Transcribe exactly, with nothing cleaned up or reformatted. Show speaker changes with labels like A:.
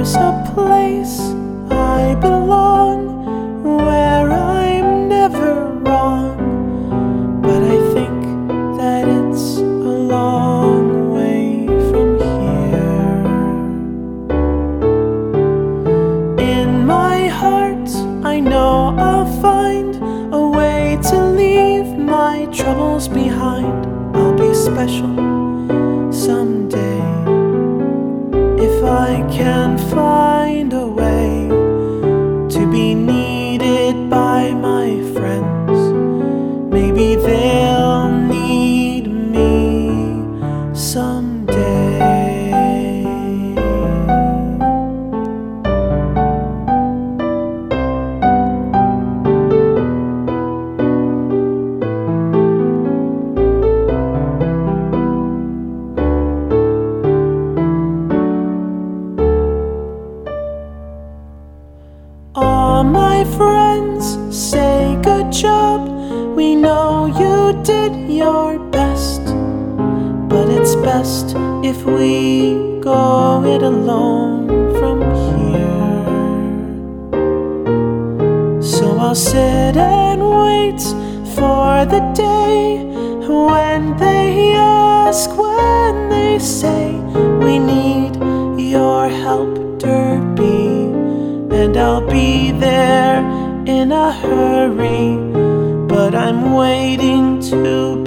A: there's a place I belong where I'm never wrong, but I think that it's a long way from here. In my heart, I know I'll find a way to leave my troubles behind. I'll be special someday if I can find a way to be needed by my friends. Maybe they'll need me someday. All my friends say good job, we know you did your best, but it's best if we go it alone from here. So I'll sit and wait for the day when they ask, when they say we need your help, Derby. And I'll be there in a hurry, but I'm waiting to